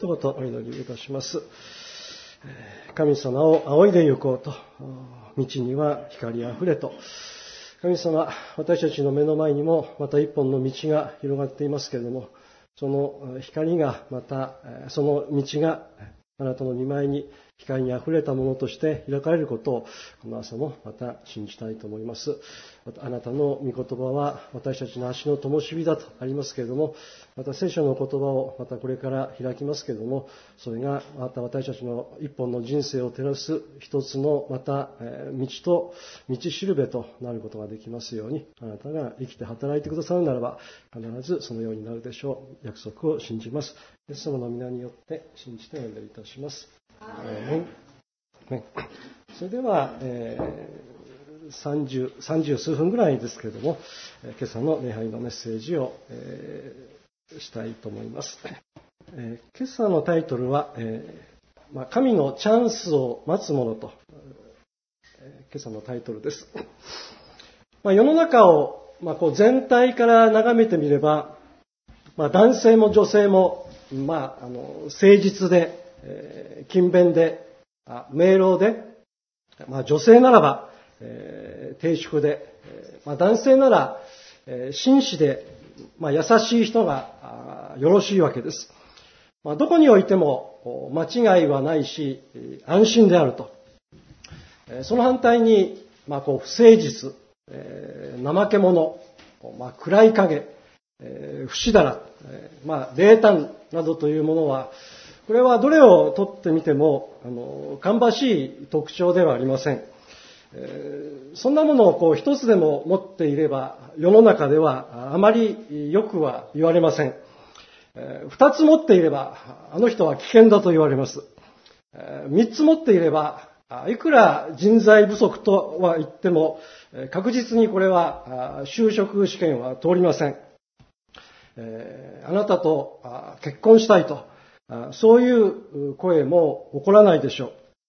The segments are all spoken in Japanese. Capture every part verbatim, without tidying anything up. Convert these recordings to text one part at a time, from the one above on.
一言お祈りいたします。神様を仰いで行こうと、道には光あふれと。神様、私たちの目の前にもまた一本の道が広がっていますけれども、その光がまた、その道があなたの御前に光にあふれたものとして開かれることをこの朝もまた信じたいと思います。あなたの御言葉は私たちの足の灯火だとありますけれども、また聖書の言葉をまたこれから開きますけれども、それがまた私たちの一本の人生を照らす一つのまた道と道しるべとなることができますように、あなたが生きて働いてくださるならば必ずそのようになるでしょう。約束を信じます。イエス様の皆によって信じてお祈りいたします。それでは、えー、30, 30数分ぐらいですけれども、今朝の礼拝のメッセージを、えー、したいと思います。えー、今朝のタイトルは、えーまあ、神のチャンスを待つものと、えー、今朝のタイトルです。まあ、世の中を、まあ、こう全体から眺めてみれば、まあ、男性も女性も、まあ、あの誠実で、えー、勤勉で、あ明朗で、まあ、女性ならば、えー、低粛で、えーまあ、男性なら、えー、紳士で、まあ、優しい人がよろしいわけです。まあ、どこにおいても間違いはないし、安心であると。その反対に、まあ、こう不誠実、えー、怠け者、まあ、暗い影、えー、不死だら、えーまあ、冷淡などというものは、これはどれをとってみても、あの、芳しい特徴ではありません。えー、そんなものをこう一つでも持っていれば、世の中ではあまりよくは言われません。えー、二つ持っていれば、あの人は危険だと言われます。えー、三つ持っていれば、いくら人材不足とは言っても、確実にこれは就職試験は通りません。えー、あなたと結婚したいと、そういう声も起こらないでしょう。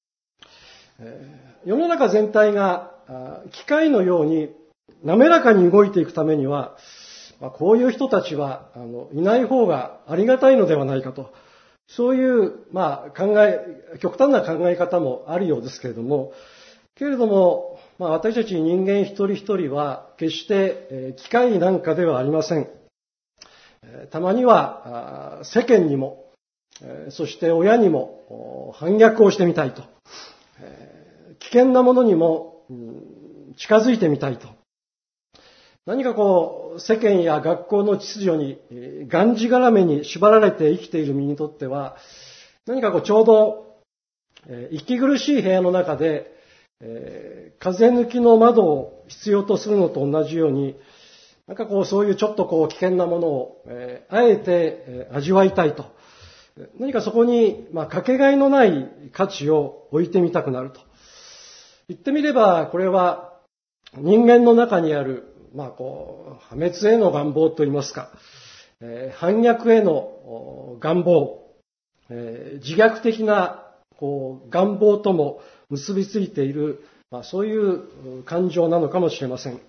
世の中全体が機械のように滑らかに動いていくためには、こういう人たちはいない方がありがたいのではないかと、そういう、まあ、考え、極端な考え方もあるようですけれども、けれども、まあ、私たち人間一人一人は決して機械なんかではありません。たまには世間にも、そして親にも反逆をしてみたいと。危険なものにも近づいてみたいと。何かこう、世間や学校の秩序にがんじがらめに縛られて生きている身にとっては、何かこうちょうど息苦しい部屋の中で風抜きの窓を必要とするのと同じように、なんかこうそういうちょっとこう危険なものをあえて味わいたいと。何かそこに、まあ、かけがえのない価値を置いてみたくなると。言ってみれば、これは人間の中にある、まあ、こう、破滅への願望といいますか、えー、反逆への願望、えー、自虐的な、こう、願望とも結びついている、まあ、そういう感情なのかもしれません。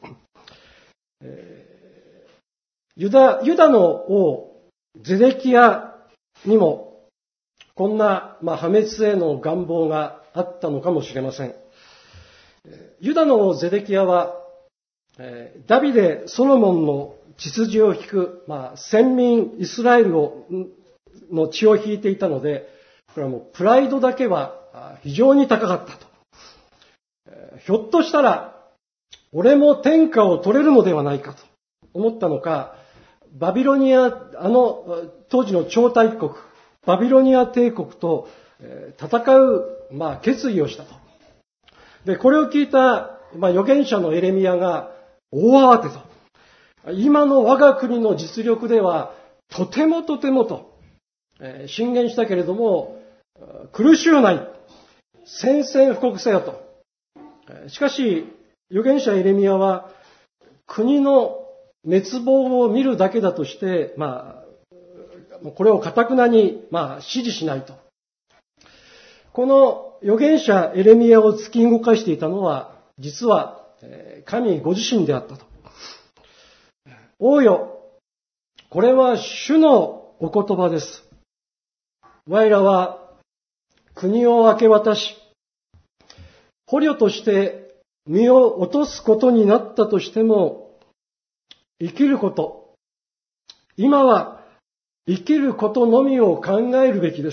えー、ユダ、ユダの王、ゼデキヤにも、こんな、まあ、破滅への願望があったのかもしれません。ユダの王ゼデキヤは、ダビデ、ソロモンの血筋を引く、まあ、先民イスラエルをの血を引いていたので、これはもうプライドだけは非常に高かったと。ひょっとしたら、俺も天下を取れるのではないかと思ったのか、バビロニア、あの当時の超大国、バビロニア帝国と戦う、まあ、決意をしたと。で、これを聞いた、まあ、預言者のエレミヤが大慌てと。今の我が国の実力では、とてもとてもと、えー、進言したけれども、苦しゅうない。宣戦布告せよと。しかし、預言者エレミヤは、国の滅亡を見るだけだとして、まあ、これを堅くなに、まあ、支持しないと。この預言者エレミヤを突き動かしていたのは、実は神ご自身であったと。王よ、これは主のお言葉です。 我らは国を明け渡し、捕虜として身を落とすことになったとしても、生きること、今は生きることのみを考えるべきです。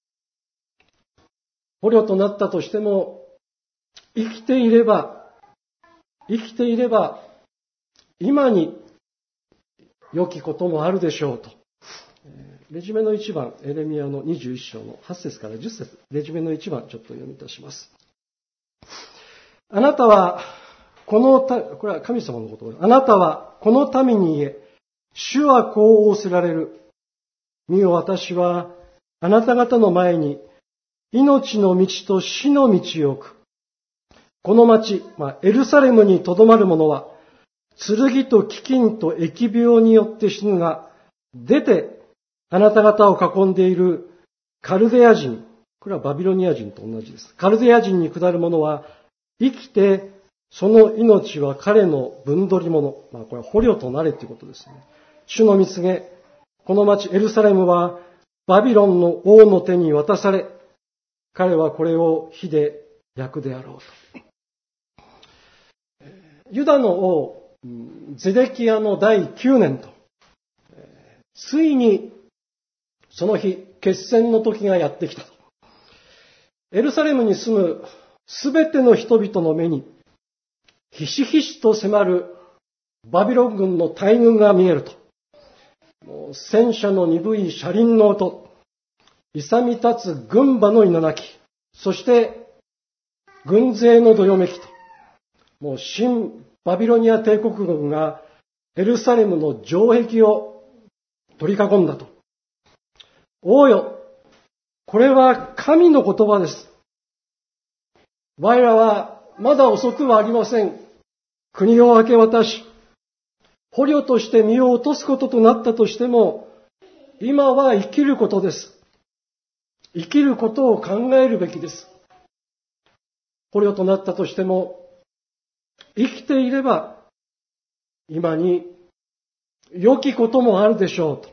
捕虜となったとしても、生きていれば、生きていれば、今に良きこともあるでしょうと。レジュメの一番、エレミヤのにじゅういっ章のはち節からじゅっ節、レジュメの一番、ちょっと読みいたします。あなたは、このた、これは神様の言葉です。あなたは、この民に言え、主はこう仰せられる。見よ、私は、あなた方の前に、命の道と死の道を置く。この町、まあ、エルサレムにとどまる者は、剣と飢饉と疫病によって死ぬが、出て、あなた方を囲んでいるカルデア人、これはバビロニア人と同じです。カルデア人に下る者は、生きて、その命は彼の分取り物。まあ、これは捕虜となれということですね。主の見告げ、この町エルサレムは、バビロンの王の手に渡され、彼はこれを火で焼くであろうと。ユダの王、ゼデキヤのだいきゅうねんと、ついにその日、決戦の時がやってきたと。エルサレムに住むすべての人々の目に、ひしひしと迫るバビロン軍の大軍が見えると。もう戦車の鈍い車輪の音、勇み立つ軍馬の稲鳴き、そして軍勢のどよめきと、もう新バビロニア帝国軍がエルサレムの城壁を取り囲んだと。王よ、これは神の言葉です。我らはまだ遅くはありません。国を明け渡し、捕虜として身を落とすこととなったとしても、今は生きることです。生きることを考えるべきです。捕虜となったとしても、生きていれば、今に良きこともあるでしょうと。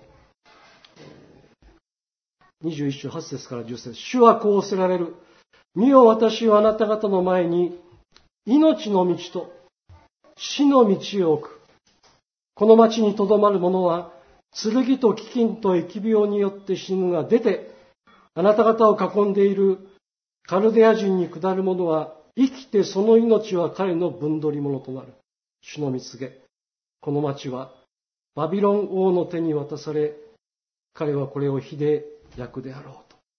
にじゅういっ章はち節からじゅっ節。主はこうおせられる。見よ、私はあなた方の前に、命の道と死の道を置く。この町にとどまる者は、剣と飢饉と疫病によって死ぬが出て、あなた方を囲んでいるカルデア人に下る者は、生きてその命は彼の分取り物となる。主の見告げ。この町はバビロン王の手に渡され、彼はこれを火で焼くであろう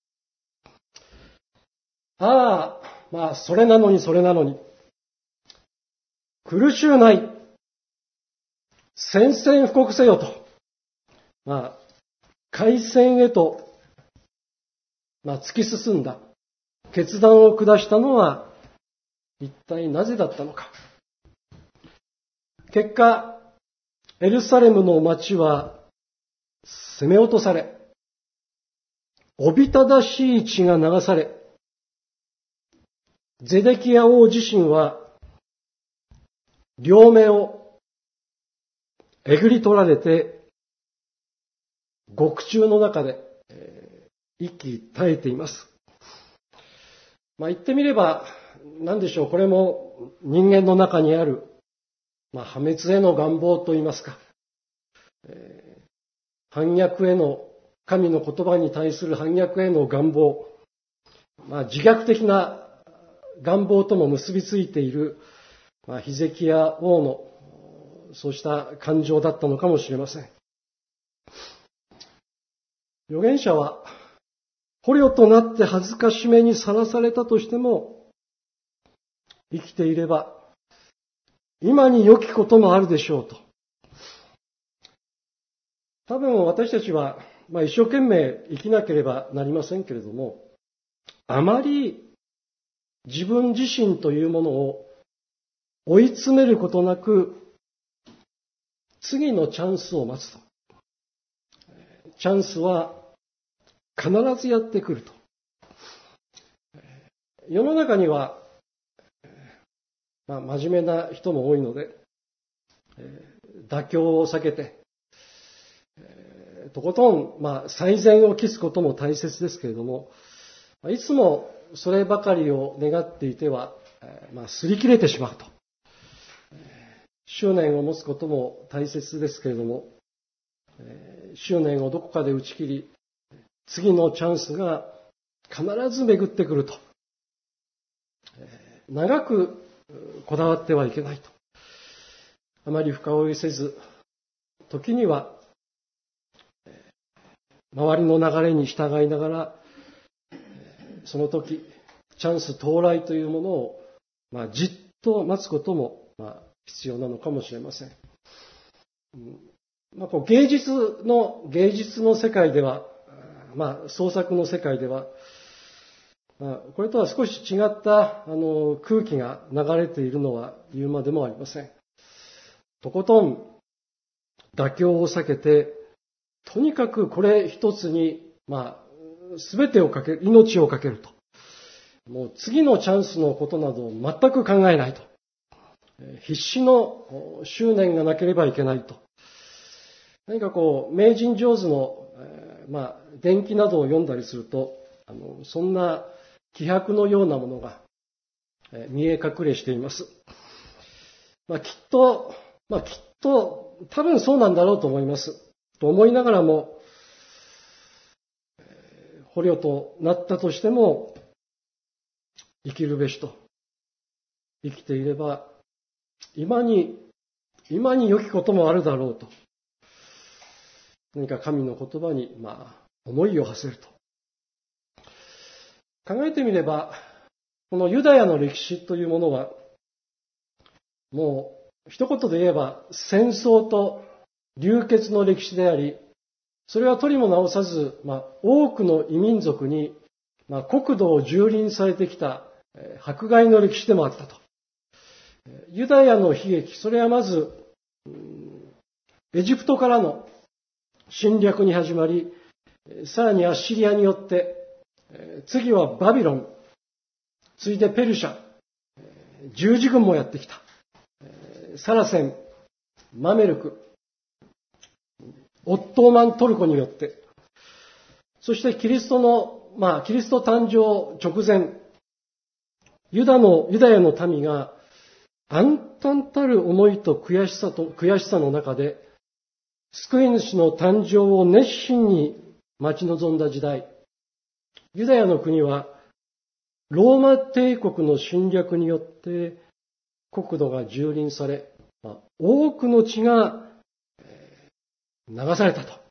と。ああ、まあ、それなのにそれなのに。苦しゅうない。宣戦布告せよと。まあ、開戦へと、まあ、突き進んだ。決断を下したのは、一体なぜだったのか。結果、エルサレムの町は攻め落とされ、おびただしい血が流され、ゼデキヤ王自身は両目をえぐり取られて、獄中の中で、えー、息絶えています。まあ言ってみれば、何でしょう、これも人間の中にある、まあ、破滅への願望といいますか、えー、反逆への、神の言葉に対する反逆への願望、まあ、自虐的な願望とも結びついている、まあ、ヒゼキヤ王のそうした感情だったのかもしれません。預言者は捕虜となって恥ずかしめにさらされたとしても、生きていれば今に良きこともあるでしょうと。多分私たちは、まあ、一生懸命生きなければなりませんけれども、あまり自分自身というものを追い詰めることなく、次のチャンスを待つと。チャンスは必ずやってくると。世の中には、まあ、真面目な人も多いので、妥協を避けて、 とことん、まあ、最善を期すことも大切ですけれども、いつもそればかりを願っていては、まあ、擦り切れてしまうと。執念を持つことも大切ですけれども、執念をどこかで打ち切り、次のチャンスが必ず巡ってくると。長くこだわってはいけないと。あまり深追いせず、時には周りの流れに従いながら、その時、チャンス到来というものを、まあ、じっと待つことも、まあ、必要なのかもしれません。まあ、こう芸術の、芸術の世界では、まあ、創作の世界では、まあ、これとは少し違ったあの空気が流れているのは言うまでもありません。とことん妥協を避けて、とにかくこれ一つに、まあ、すべてをかける、命をかけると。もう次のチャンスのことなどを全く考えないと。必死の執念がなければいけないと。何かこう、名人上手の、まあ、伝記などを読んだりすると、あのそんな気迫のようなものが見え隠れしています。まあ、きっと、まあ、きっと、多分そうなんだろうと思います。と思いながらも、捕虜となったとしても、生きるべしと。生きていれば、今に、今に良きこともあるだろうと。何か神の言葉に、まあ、思いを馳せると。考えてみれば、このユダヤの歴史というものは、もう、一言で言えば、戦争と流血の歴史であり、それは取りも直さず、まあ、多くの異民族に、まあ、国土を蹂躙されてきた迫害の歴史でもあったと。ユダヤの悲劇、それはまず、エジプトからの侵略に始まり、さらにアッシリアによって、次はバビロン、次いでペルシャ、十字軍もやってきた。サラセン、マメルク、オットーマントルコによって、そしてキリストの、まあ、キリスト誕生直前、ユダの、ユダヤの民が暗淡たる思いと悔しさと、悔しさの中で、救い主の誕生を熱心に待ち望んだ時代、ユダヤの国は、ローマ帝国の侵略によって国土が蹂躙され、多くの血が流されたと。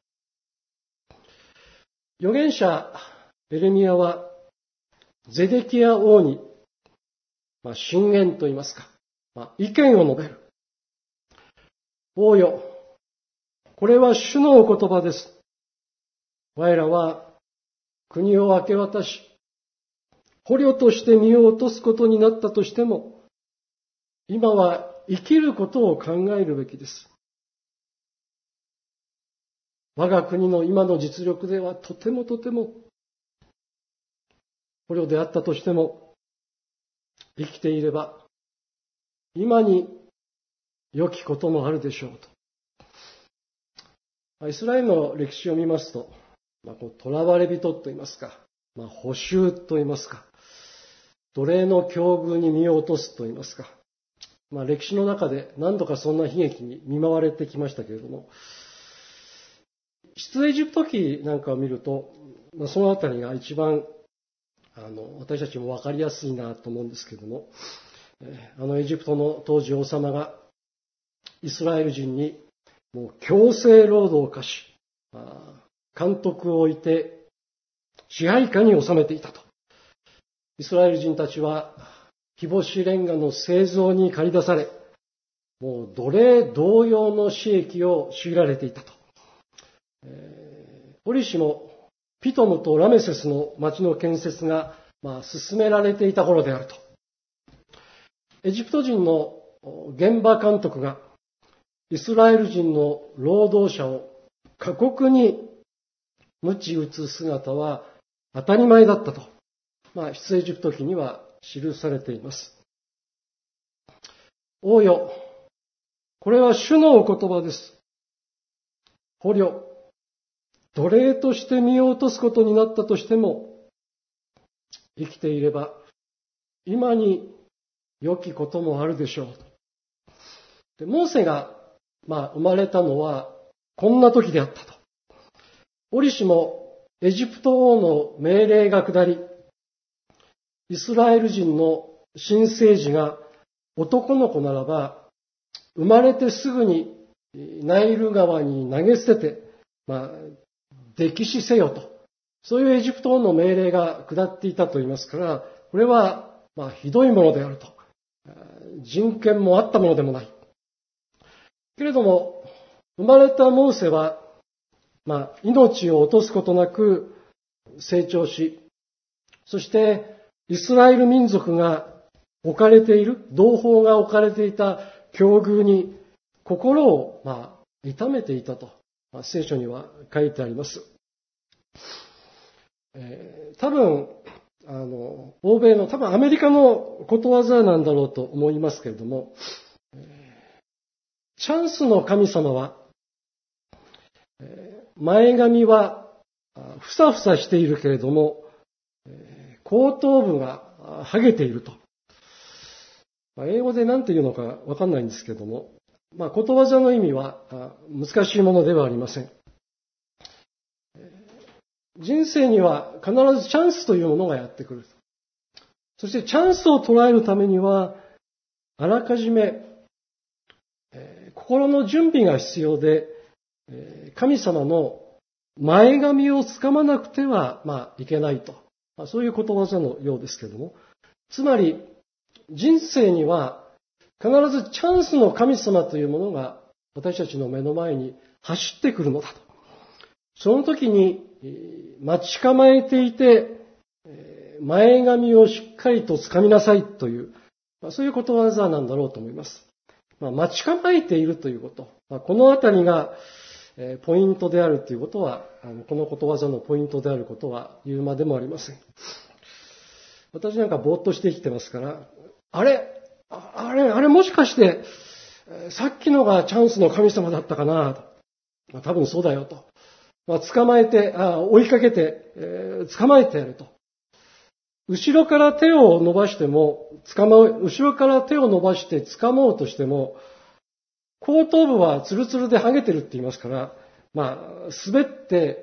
預言者エレミヤはゼデキヤ王に、まあ、進言と言いますか、まあ、意見を述べる。王よ、これは主のお言葉です。我らは国を明け渡し、捕虜として身を落とすことになったとしても、今は生きることを考えるべきです。我が国の今の実力ではとてもとても、捕虜であったとしても、生きていれば、今に良きこともあるでしょうと。イスラエルの歴史を見ますと、まあ、こう囚われ人と言いますか、まあ、捕囚と言いますか、奴隷の境遇に身を落とすと言いますか、まあ、歴史の中で何度かそんな悲劇に見舞われてきましたけれども、出エジプト記なんかを見ると、まあ、そのあたりが一番あの私たちも分かりやすいなと思うんですけれども、あのエジプトの当時王様がイスラエル人にもう強制労働を課し、監督を置いて支配下に収めていたと。イスラエル人たちは日干しレンガの製造に駆り出され、もう奴隷同様の私益を強いられていたと。えー、折しもピトムとラメセスの町の建設が、まあ、進められていた頃であると。エジプト人の現場監督がイスラエル人の労働者を過酷に鞭打つ姿は当たり前だったと、まあ、出エジプト記には記されています。王よ、これは主のお言葉です。捕虜、 奴隷として身を落とすことになったとしても、生きていれば今に良きこともあるでしょう。でモーセが、まあ、生まれたのはこんな時であったと。折しもエジプト王の命令が下り、イスラエル人の新生児が男の子ならば、生まれてすぐにナイル川に投げ捨てて、まあ、溺死せよと。そういうエジプト王の命令が下っていたと言いますから、これは、まあ、ひどいものであると。人権もあったものでもない。けれども、生まれたモーセは、まあ、命を落とすことなく成長し、そして、イスラエル民族が置かれている、同胞が置かれていた境遇に心を、まあ、痛めていたと、まあ、聖書には書いてあります。えー、多分、あの、欧米の、多分アメリカのことわざなんだろうと思いますけれども、えー、チャンスの神様は、えー、前髪はふさふさしているけれども、後頭部が剥げていると。英語で何て言うのかわかんないんですけども、まあ、ことわざの意味は難しいものではありません。人生には必ずチャンスというものがやってくる。そしてチャンスを捉えるためには、あらかじめ心の準備が必要で、神様の前髪をつかまなくては、まあ、いけないと。そういうことわざのようですけれども、つまり人生には必ずチャンスの神様というものが私たちの目の前に走ってくるのだと。その時に待ち構えていて、前髪をしっかりとつかみなさいという、そういうことわざなんだろうと思います。待ち構えているということ、このあたりがポイントであるということは、このことわざのポイントであることは言うまでもありません。私なんかぼーっとして生きてますから、あれあれあれもしかして、さっきのがチャンスの神様だったかなと。まあ、多分そうだよと。まあ、捕まえて、あ追いかけて、えー、捕まえてやると。後ろから手を伸ばしても、捕まう、後ろから手を伸ばして掴もうとしても、後頭部はツルツルで剥げてるって言いますから、まあ、滑って、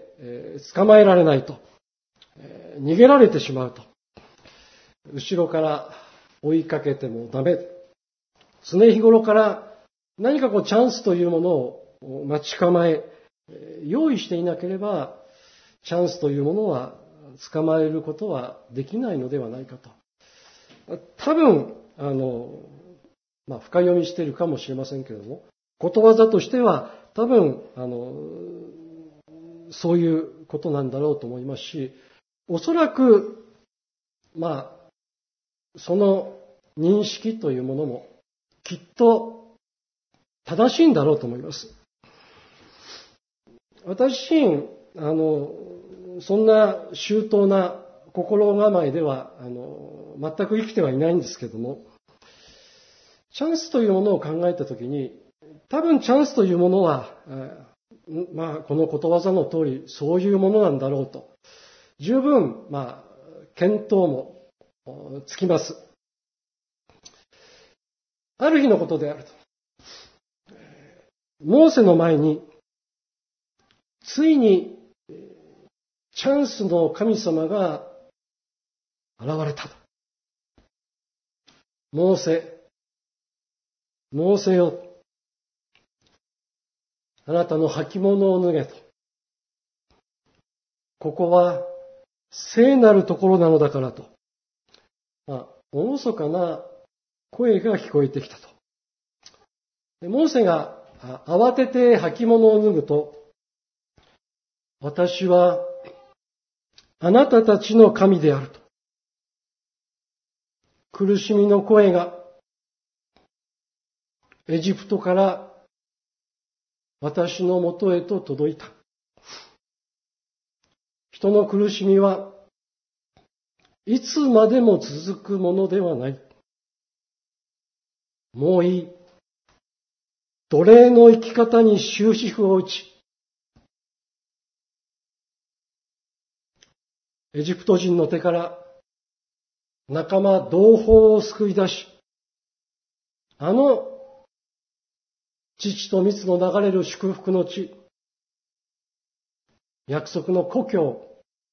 えー、捕まえられないと、えー。逃げられてしまうと。後ろから追いかけてもダメ。常日頃から何かこうチャンスというものを待ち構え、用意していなければ、チャンスというものは捕まえることはできないのではないかと。多分、あの、まあ、深読みしているかもしれませんけれども、ことわざとしては多分、あの、そういうことなんだろうと思いますし、おそらく、まあ、その認識というものもきっと正しいんだろうと思います。私自身、あの、そんな周到な心構えでは、あの、全く生きてはいないんですけども、チャンスというものを考えたときに、多分チャンスというものは、まあ、このことわざの通り、そういうものなんだろうと、十分、まあ、見当もつきます。ある日のことであると。モーセの前に、ついに、チャンスの神様が現れたと。モーセ、モーセよ、あなたの履物を脱げと。ここは聖なるところなのだからと。まあ、厳かな声が聞こえてきたと。モーセが慌てて履物を脱ぐと、私はあなたたちの神であると。苦しみの声がエジプトから私のもとへと届いた。人の苦しみはいつまでも続くものではない。もういい。奴隷の生き方に終止符を打ち、 エジプト人の手から仲間同胞を救い出し、あの父と蜜の流れる祝福の地、約束の故郷、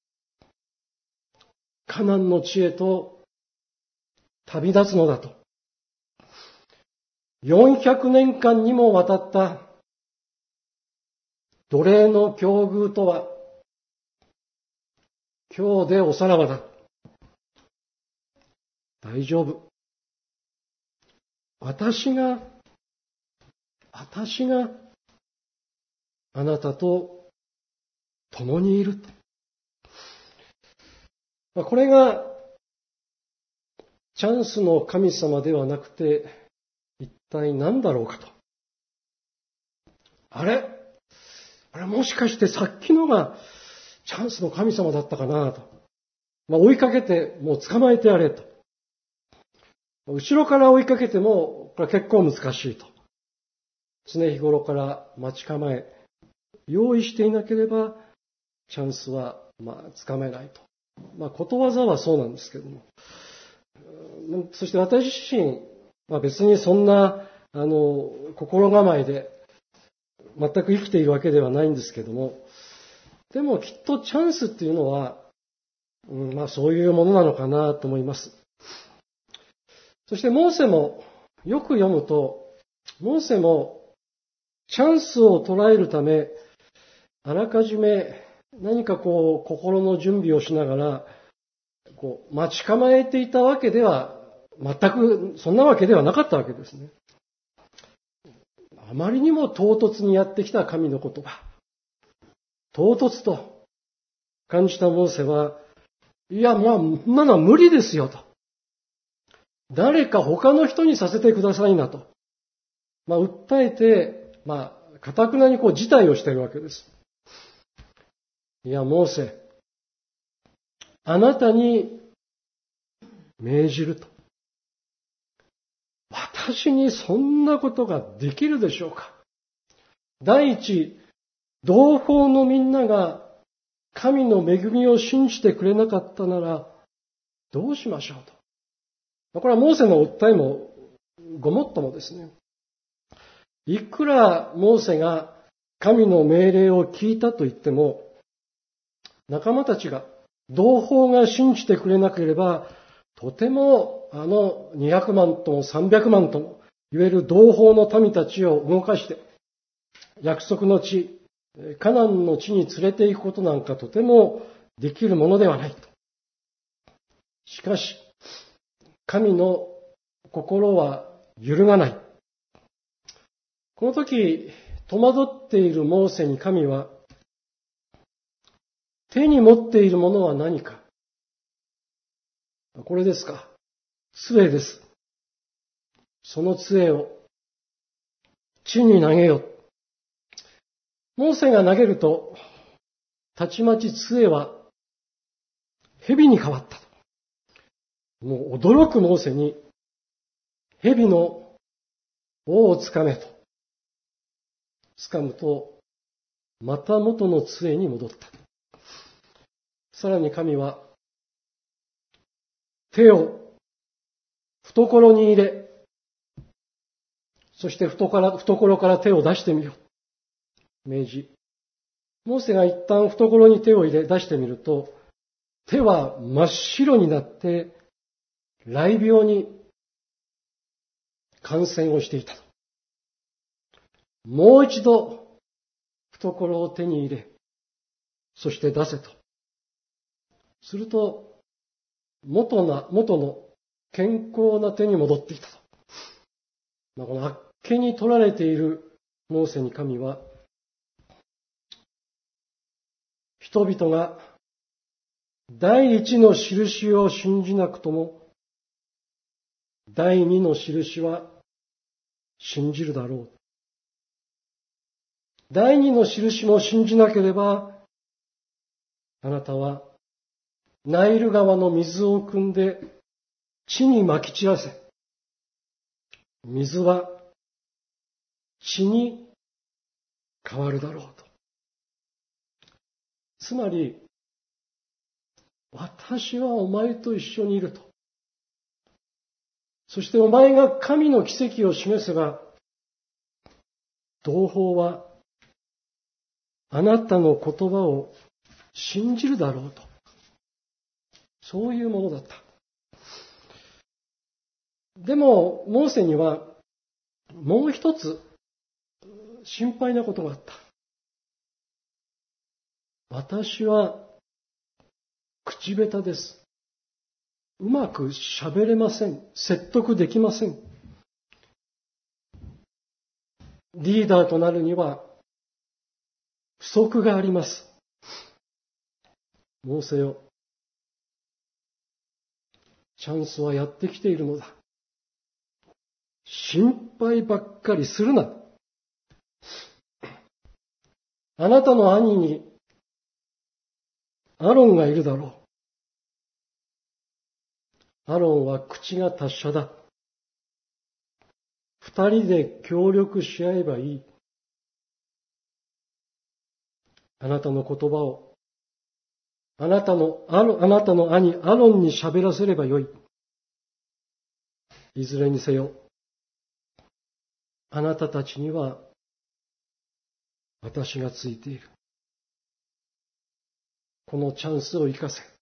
カナンの地へと旅立つのだと。よんひゃくねんかんにもわたった奴隷の境遇とは、今日でおさらばだ。大丈夫。私が、私があなたと共にいる。これがチャンスの神様ではなくて、一体何だろうかと。あれあれもしかしてさっきのがチャンスの神様だったかなと。まあ、追いかけてもう捕まえてやれと。後ろから追いかけても、これは結構難しいと。常日頃から待ち構え、用意していなければ、チャンスは、まあ、つかめないと。まあ、ことわざはそうなんですけども。そして私自身、まあ、別にそんな、あの、心構えで、全く生きているわけではないんですけども、でもきっとチャンスっていうのは、うん、まあそういうものなのかなと思います。そしてモーセもよく読むと、モーセもチャンスを捉えるため、あらかじめ何かこう心の準備をしながら、こう待ち構えていたわけでは、全くそんなわけではなかったわけですね。あまりにも唐突にやってきた神の言葉。唐突と感じたモーセは、いや、まあ、そんなのは無理ですよと。誰か他の人にさせてくださいなと。まあ、訴えて、まあ、堅くなにこう辞退をしているわけです。いや、モーセ、あなたに命じると。私にそんなことができるでしょうか。第一、同胞のみんなが神の恵みを信じてくれなかったならどうしましょうと。これはモーセの訴えもごもっともですね。いくらモーセが神の命令を聞いたと言っても、仲間たちが、同胞が信じてくれなければ、とてもあのにひゃくまんともさんびゃくまんとも言える同胞の民たちを動かして、約束の地、カナンの地に連れて行くことなんかとてもできるものではないと。しかし、神の心は揺るがない。この時、戸惑っているモーセに神は、手に持っているものは何か。これですか。杖です。その杖を地に投げよ。モーセが投げると、たちまち杖は蛇に変わった。もう驚くモーセに、蛇の尾をつかめと。つかむと、また元の杖に戻った。さらに神は、手を懐に入れ、そして懐から手を出してみよう。命じ。モーセが一旦懐に手を入れ出してみると、手は真っ白になって、雷病に感染をしていた。もう一度、懐を手に入れ、そして出せと。すると、元な、元の健康な手に戻っていたと。まあ、このあっけに取られているモーセに神は、人々が第一の印を信じなくとも、第二の印は信じるだろう。第二の印も信じなければ、あなたはナイル川の水を汲んで地にまき散らせ。水は血に変わるだろうと。つまり、 私はお前と一緒にいると。そしてお前が神の奇跡を示せば、同胞はあなたの言葉を信じるだろうと。そういうものだった。でも、モーセにはもう一つ心配なことがあった。私は口下手です。うまく喋れません。説得できません。リーダーとなるには不足があります。モーセよ、チャンスはやってきているのだ。心配ばっかりするな。あなたの兄にアロンがいるだろう。アロンは口が達者だ。二人で協力し合えばいい。あなたの言葉を、あなたの、あなたの兄アロンに喋らせればよい。いずれにせよ、あなたたちには私がついている。このチャンスを生かせ。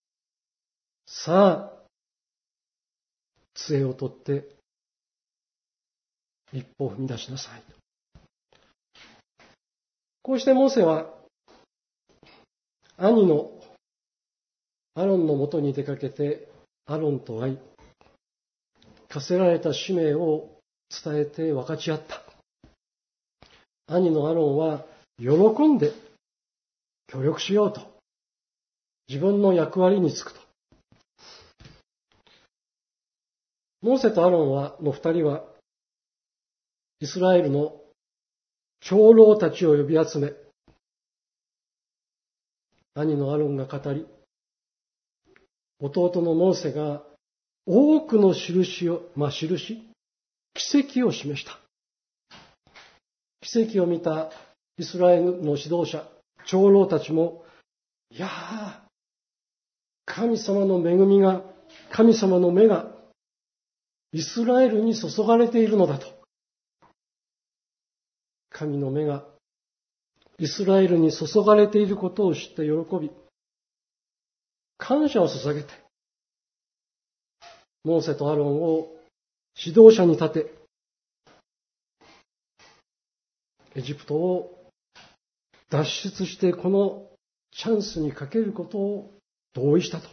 さあ、杖を取って一歩を踏み出しなさい。こうしてモーセは兄のアロンのもとに出かけて、アロンと会い、課せられた使命を伝えて分かち合った。兄のアロンは喜んで協力しようと、自分の役割に就くと。モーセとアロンはの二人はイスラエルの長老たちを呼び集め、兄のアロンが語り、弟のモーセが多くの印を、まあ印、奇跡を示した。奇跡を見たイスラエルの指導者、長老たちも、いやー、神様の恵みが、神様の目がイスラエルに注がれているのだと。神の目がイスラエルに注がれていることを知って喜び、感謝を捧げて、モーセとアロンを指導者に立て、エジプトを脱出してこのチャンスにかけることを同意したと。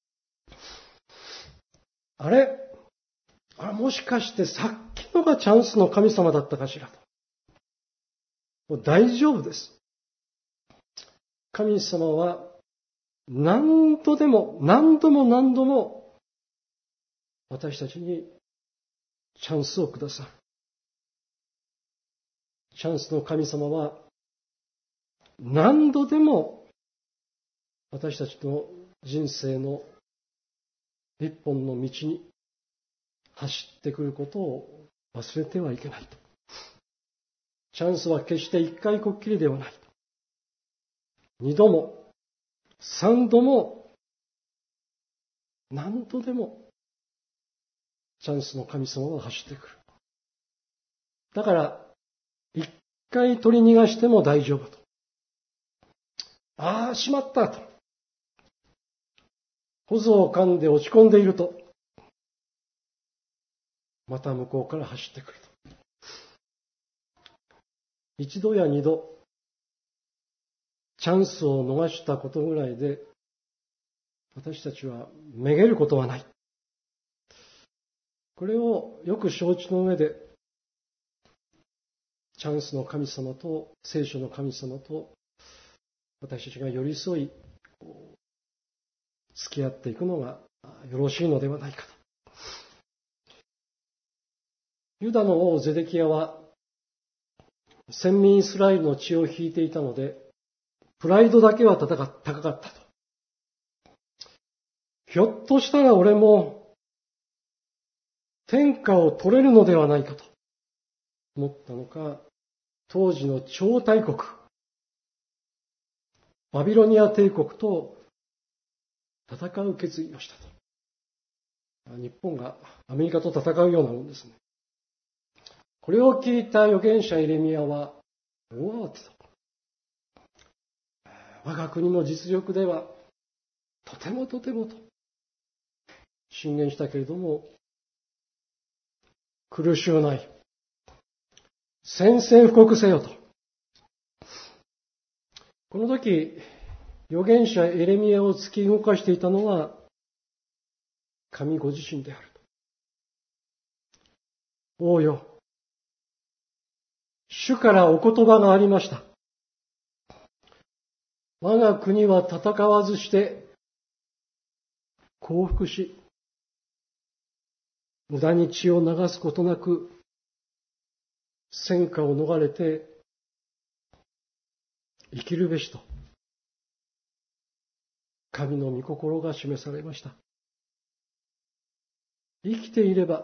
あれあもしかしてさっきのがチャンスの神様だったかしらと。もう大丈夫です。神様は何度でも何度も何度も私たちにチャンスをくださる。チャンスの神様は何度でも私たちの人生の一本の道に走ってくることを忘れてはいけないと。チャンスは決して一回こっきりではない。二度も、三度も、何度でも、チャンスの神様は走ってくる。だから、一回取り逃がしても大丈夫と。ああ、しまったと。ほぞを噛んで落ち込んでいると、また向こうから走ってくると。一度や二度、チャンスを逃したことぐらいで、私たちはめげることはない。これをよく承知の上で、チャンスの神様と聖書の神様と私たちが寄り添い、付き合っていくのがよろしいのではないかと。ユダの王ゼデキヤは、先民イスラエルの血を引いていたので、プライドだけは高かったと。ひょっとしたら俺も天下を取れるのではないかと思ったのか、当時の超大国、バビロニア帝国と戦う決意をしたと。日本がアメリカと戦うようなもんですね。これを聞いた預言者エレミヤは大慌てと。我が国の実力ではとてもとてもと進言したけれども、苦しゅうない。宣戦布告せよと。この時、預言者エレミヤを突き動かしていたのは、神ご自身であると。王よ、主からお言葉がありました。我が国は戦わずして降伏し、無駄に血を流すことなく、戦火を逃れて生きるべしと、神の御心が示されました。生きていれば、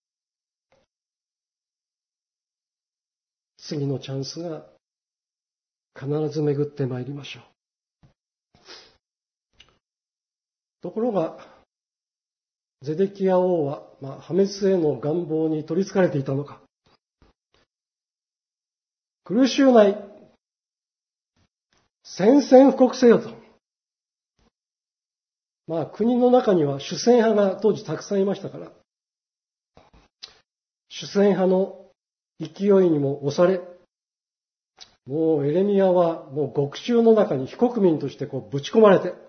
次のチャンスが必ず巡ってまいりましょう。ところが、ゼデキヤ王は、まあ、破滅への願望に取り憑かれていたのか。苦しゅうない。宣戦布告せよと。まあ、国の中には主戦派が当時たくさんいましたから、主戦派の勢いにも押され、もうエレミヤはもう獄中の中に非国民としてこうぶち込まれて、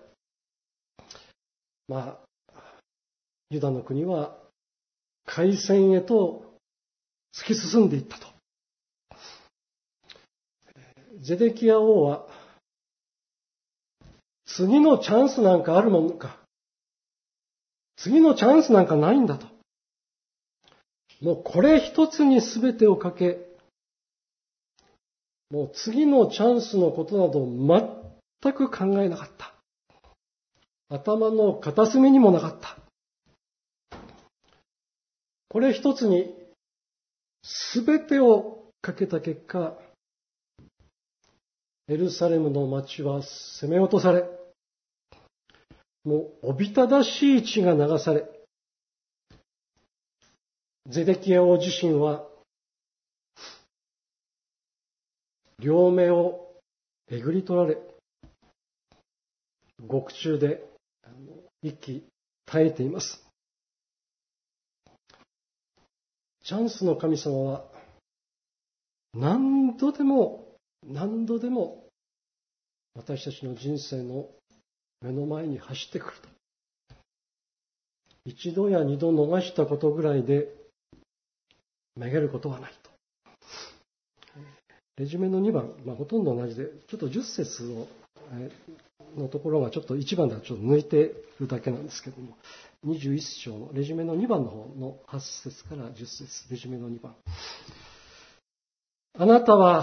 まあ、ユダの国は開戦へと突き進んでいったと。ゼデキヤ王は、次のチャンスなんかあるものか。次のチャンスなんかないんだと。もうこれ一つに全てをかけ、もう次のチャンスのことなど全く考えなかった。頭の片隅にもなかった。これ一つに全てをかけた結果、エルサレムの町は攻め落とされ、もうおびただしい血が流され、ゼデキヤ王自身は両目をえぐり取られ、獄中で息絶えています。チャンスの神様は何度でも何度でも私たちの人生の目の前に走ってくると。一度や二度逃したことぐらいでめげることはないと。レジュメのにばん、まあ、ほとんど同じで、ちょっとじゅっ節をのところがちょっといちばんではちょっと抜いているだけなんですけども、にじゅういっ章のレジュメのにばんの方のはち節からじゅっ節、レジュメのにばん。あなたは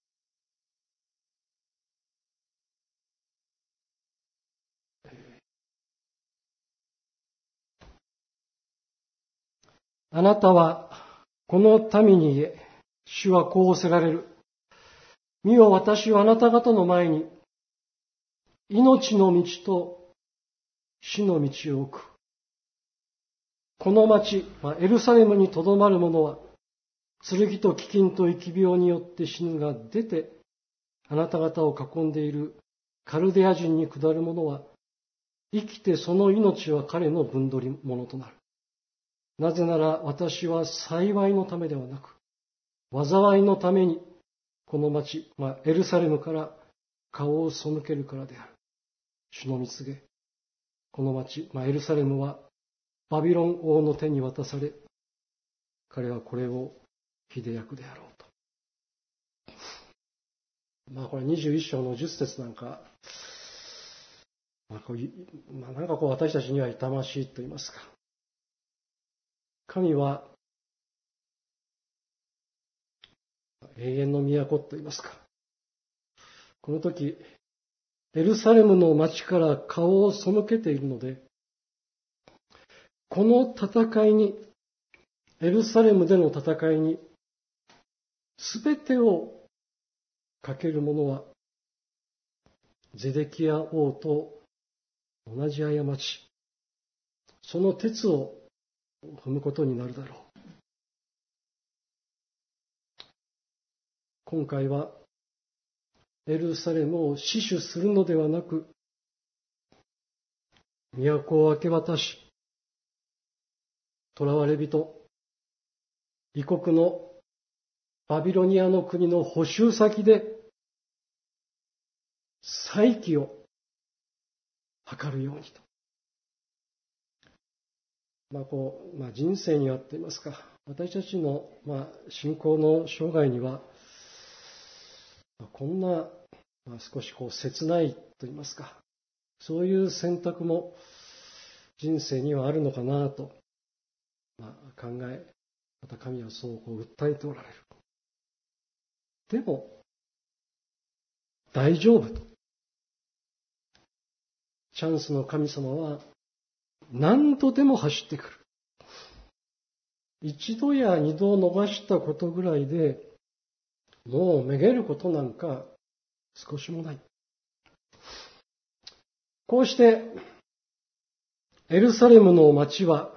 あなたはこの民に言え、主はこう仰せられる。見よ、私はあなた方の前に命の道と死の道を置く。この町、まあ、エルサレムにとどまる者は、剣と飢饉と疫病によって死ぬが出て、あなた方を囲んでいるカルデア人に下る者は、生きてその命は彼の分取り物となる。なぜなら私は幸いのためではなく、災いのために、この町、まあ、エルサレムから顔を背けるからである。主の御告げ。この町、まあ、エルサレムはバビロン王の手に渡され、彼はこれを火で焼くであろうと。まあこれにじゅういっ章のじゅっ節なんか、まあこうまあ、なんかこう私たちには痛ましいと言いますか。神は永遠の都と言いますか。この時、エルサレムの町から顔を背けているので、この戦いに、エルサレムでの戦いに、すべてをかける者は、ゼデキヤ王と同じ過ち、その轍を踏むことになるだろう。今回はエルサレムを死守するのではなく、都を明け渡し、囚われ人、異国のバビロニアの国の捕囚先で再起を図るようにと。まあこう、まあ、人生にあって言いますか、私たちの、まあ、信仰の生涯には、こんな、まあ、少しこう切ないと言いますか、そういう選択も人生にはあるのかなと、まあ、考え、また神はそうこう訴えておられる。でも、大丈夫と。チャンスの神様は何度でも走ってくる。一度や二度逃したことぐらいで、もうめげることなんか少しもない。こうして、エルサレムの町は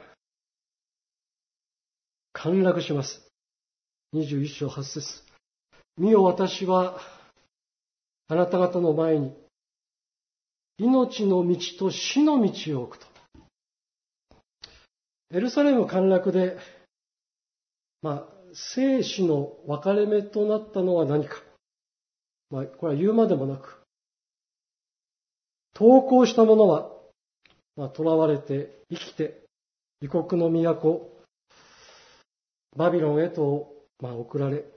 陥落します。にじゅういっ章はち節。見よ、私はあなた方の前に命の道と死の道を置くと。エルサレム陥落で、まあ、生死の分かれ目となったのは何か。まあ、これは言うまでもなく、投降した者は、まあ、囚われて生きて、異国の都、バビロンへと、まあ、送られ、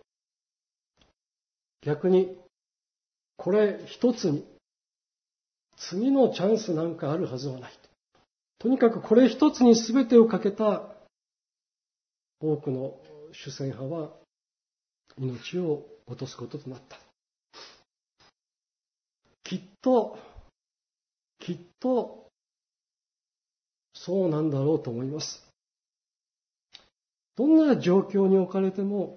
逆に、これ一つに、次のチャンスなんかあるはずはない。とにかくこれ一つに全てをかけた多くの主戦派は命を落とすこととなった。きっと、きっと、そうなんだろうと思います。どんな状況に置かれても、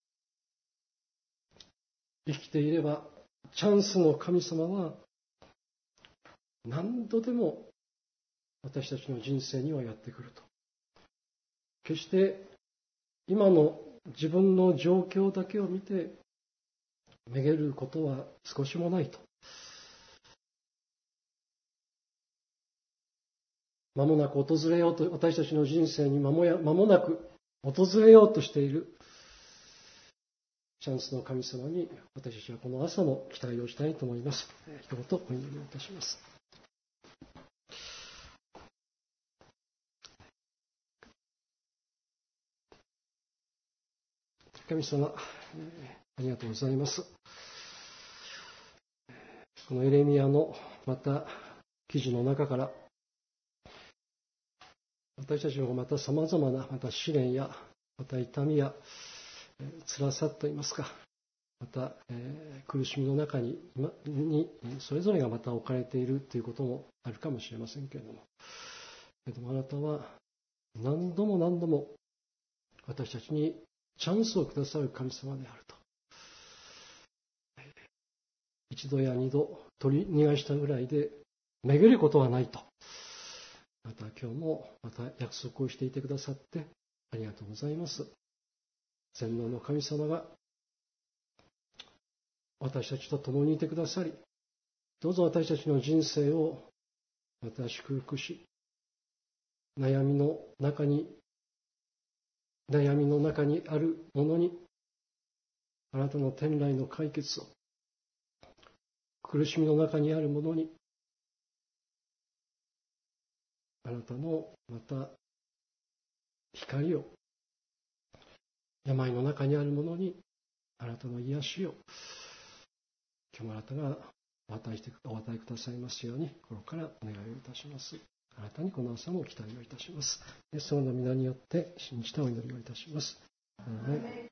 生きていれば、チャンスの神様は、何度でも私たちの人生にはやってくると。決して今の自分の状況だけを見てめげることは少しもないと。間もなく訪れようと、私たちの人生に間もや間もなく訪れようとしているチャンスの神様に私たちはこの朝も期待をしたいと思います。一言お祈りをいたします。神様、ありがとうございます。このエレミヤのまた記事の中から、私たちもまた様々なまた試練やまた痛みや辛さといいますか、また、えー、苦しみの中ににそれぞれがまた置かれているということもあるかもしれませんけれども、けれどもあなたは何度も何度も私たちにチャンスをくださる神様であると。一度や二度取り逃がしたぐらいでめげることはないと。また今日もまた約束をしていてくださってありがとうございます。全能の神様が私たちと共にいてくださり、どうぞ私たちの人生をまた祝福し、悩みの中に悩みの中にあるものにあなたの天来の解決を、苦しみの中にあるものにあなたのまた光を、病の中にあるものにあなたの癒しを今日もあなたがお与えしてお与えくださいますように心からお願いをいたします。あなたにこの朝も期待をいたします。イエス様の皆によって信じてお祈りをいたします。